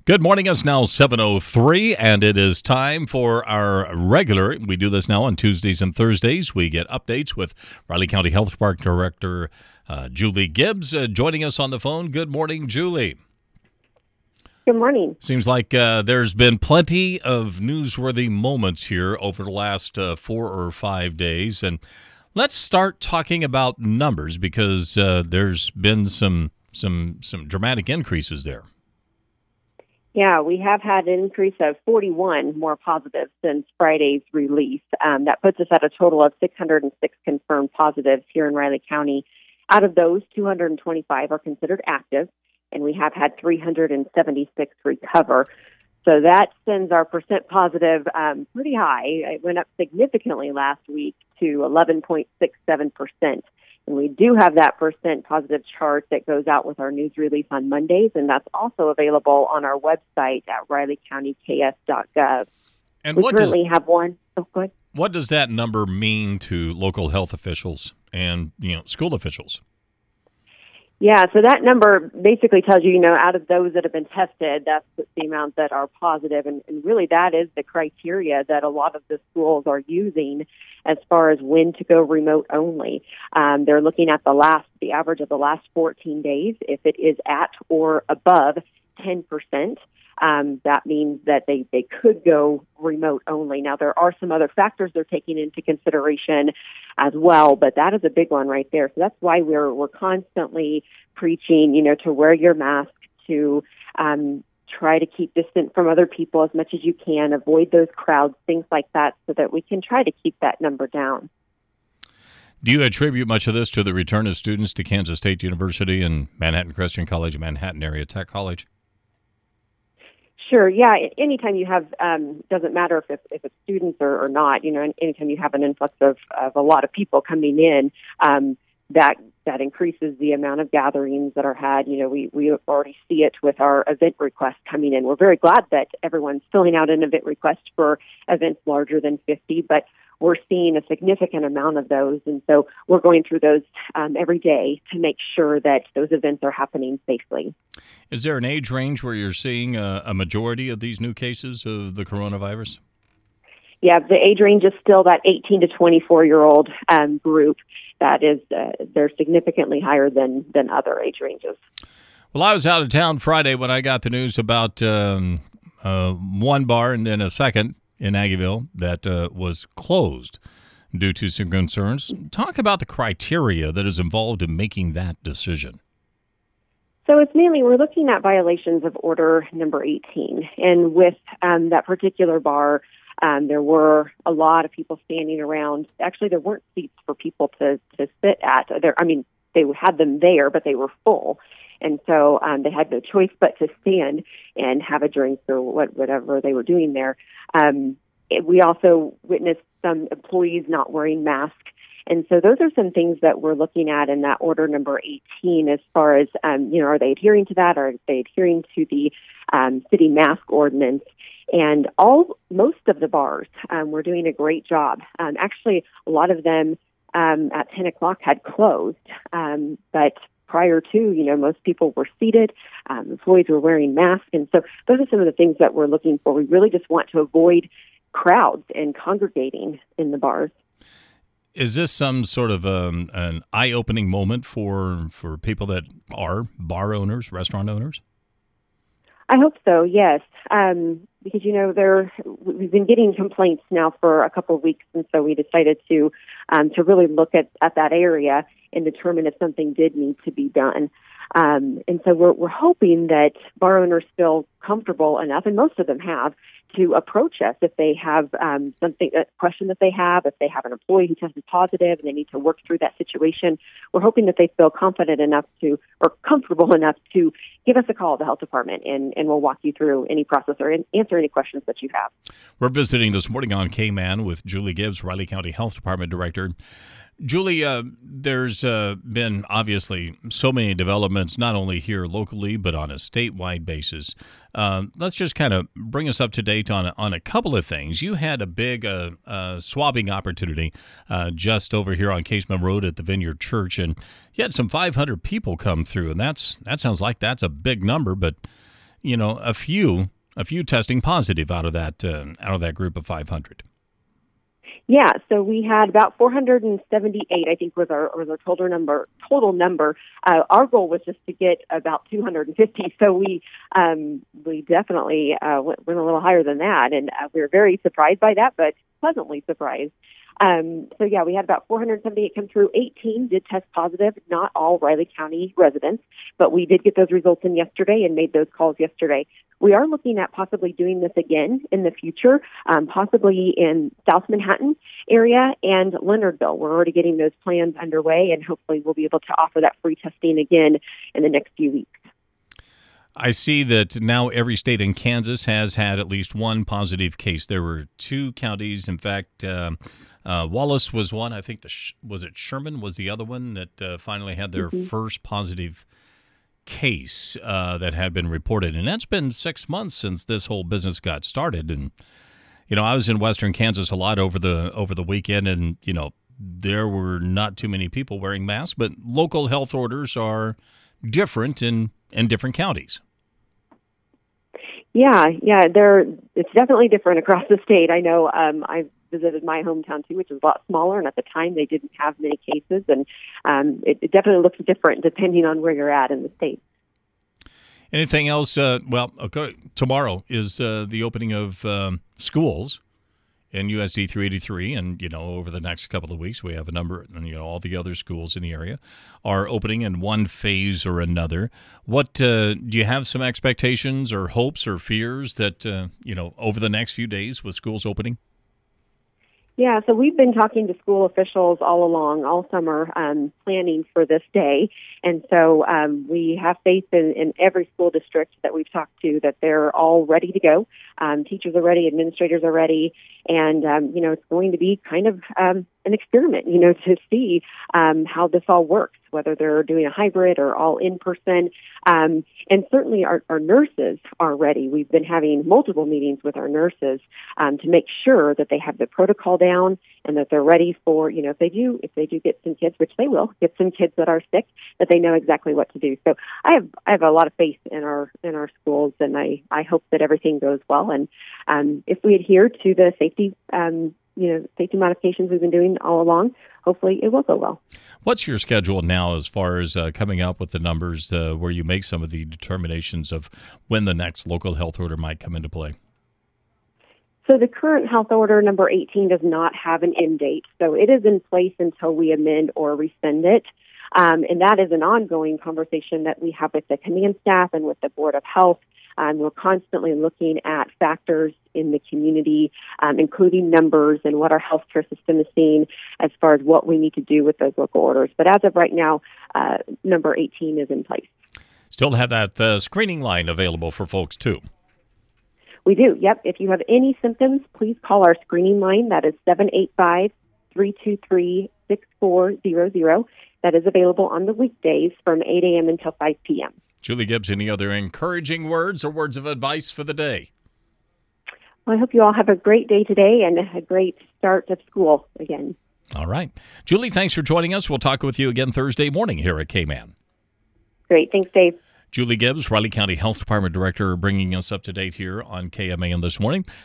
Good morning. It's now 7:03, and it is time for our regular. We do this now on Tuesdays and Thursdays. We get updates with Riley County Health Department Director Julie Gibbs joining us on the phone. Good morning, Julie. Good morning. Seems like there's been plenty of newsworthy moments here over the last 4 or 5 days, and let's start talking about numbers because there's been some dramatic increases there. Yeah, we have had an increase of 41 more positives since Friday's release. That puts us at a total of 606 confirmed positives here in Riley County. Out of those, 225 are considered active, and we have had 376 recover. So that sends our percent positive pretty high. It went up significantly last week to 11.67%. And we do have that percent positive chart that goes out with our news release on Mondays, and that's also available on our website at rileycountyks.gov. And we currently have one. Oh, go ahead. What does that number mean to local health officials and school officials? Yeah, so that number basically tells you, out of those that have been tested, that's the amount that are positive. And really that is the criteria that a lot of the schools are using as far as when to go remote only. They're looking at the average of the last 14 days. If it is at or above 10%, that means that they could go remote only. Now, there are some other factors they're taking into consideration as well, but that is a big one right there. So that's why we're constantly preaching, to wear your mask, to try to keep distant from other people as much as you can, avoid those crowds, things like that, so that we can try to keep that number down. Do you attribute much of this to the return of students to Kansas State University and Manhattan Christian College and Manhattan Area Tech College? Sure. Yeah. Anytime you have, doesn't matter if it's students or not, anytime you have an influx of a lot of people coming in, that increases the amount of gatherings that are had. We already see it with our event requests coming in. We're very glad that everyone's filling out an event request for events larger than 50, but we're seeing a significant amount of those. And so we're going through those every day to make sure that those events are happening safely. Is there an age range where you're seeing a majority of these new cases of the coronavirus? Yeah, the age range is still that 18 to 24-year-old group. That is, they're significantly higher than other age ranges. Well, I was out of town Friday when I got the news about one bar and then a second in Aggieville that was closed due to some concerns. Talk about the criteria that is involved in making that decision. So it's mainly, we're looking at violations of order number 18. And with that particular bar, there were a lot of people standing around. Actually, there weren't seats for people to sit at. They had them there, but they were full. And so they had no choice but to stand and have a drink or whatever they were doing there. We also witnessed some employees not wearing masks. And so those are some things that we're looking at in that order number 18 as far as, are they adhering to that? Or are they adhering to the city mask ordinance? And most of the bars were doing a great job. Actually, a lot of them at 10 o'clock had closed, but prior to, most people were seated, employees were wearing masks. And so those are some of the things that we're looking for. We really just want to avoid crowds and congregating in the bars. Is this some sort of an eye-opening moment for people that are bar owners, restaurant owners? I hope so, yes. Because, we've been getting complaints now for a couple of weeks, and so we decided to really look at that area and determine if something did need to be done. And so we're hoping that bar owners feel comfortable enough, and most of them have, to approach us if they have a question that they have, if they have an employee who tested positive and they need to work through that situation. We're hoping that they feel confident enough or comfortable enough to give us a call at the health department, and we'll walk you through any process or answer any questions that you have. We're visiting this morning on K-Man with Julie Gibbs, Riley County Health Department Director. Julie, there's been obviously so many developments, not only here locally, but on a statewide basis. Let's just kind of bring us up to date on a couple of things. You had a big swabbing opportunity just over here on Casement Road at the Vineyard Church, and you had some 500 people come through, and that sounds like that's a big number, but a few testing positive out of that group of 500. Yeah, so we had about 478, I think, was our total number. Our goal was just to get about 250, so we definitely went a little higher than that, and we were very surprised by that, but pleasantly surprised. We had about 478 come through. 18 did test positive, not all Riley County residents, but we did get those results in yesterday and made those calls yesterday. We are looking at possibly doing this again in the future, possibly in South Manhattan area and Leonardville. We're already getting those plans underway, and hopefully we'll be able to offer that free testing again in the next few weeks. I see that now every state in Kansas has had at least one positive case. There were 2 counties. In fact, Wallace was one. I think was it Sherman was the other one that finally had their first positive case that had been reported. And that's been 6 months since this whole business got started. And, I was in western Kansas a lot over the weekend, and, there were not too many people wearing masks, but local health orders are different in different counties. Yeah, it's definitely different across the state. I know I visited my hometown too, which is a lot smaller, and at the time they didn't have many cases, and it definitely looks different depending on where you're at in the state. Anything else? Tomorrow is the opening of schools in USD 383, and over the next couple of weeks we have a number, all the other schools in the area are opening in one phase or another. What do you have some expectations or hopes or fears that over the next few days with schools opening? Yeah, so we've been talking to school officials all along, all summer, planning for this day. And so we have faith in every school district that we've talked to that they're all ready to go. Teachers are ready, administrators are ready, and, it's going to be kind of an experiment, to see how this all works, whether they're doing a hybrid or all in person. And certainly our nurses are ready. We've been having multiple meetings with our nurses to make sure that they have the protocol down and that they're ready for, if they do get some kids, which they will, get some kids that are sick, that they know exactly what to do. So I have a lot of faith in our schools, and I hope that everything goes well. And if we adhere to the safety modifications we've been doing all along, hopefully it will go well. What's your schedule now as far as coming up with the numbers where you make some of the determinations of when the next local health order might come into play? So the current health order number 18 does not have an end date. So it is in place until we amend or rescind it. And that is an ongoing conversation that we have with the command staff and with the Board of Health. We're constantly looking at factors in the community, including numbers and what our healthcare system is seeing as far as what we need to do with those local orders. But as of right now, number 18 is in place. Still have that screening line available for folks, too. We do, yep. If you have any symptoms, please call our screening line. That is 785-323-6400. That is available on the weekdays from 8 a.m. until 5 p.m. Julie Gibbs, any other encouraging words or words of advice for the day? Well, I hope you all have a great day today and a great start of school again. All right. Julie, thanks for joining us. We'll talk with you again Thursday morning here at K-Man. Great. Thanks, Dave. Julie Gibbs, Riley County Health Department Director, bringing us up to date here on KMAN this morning.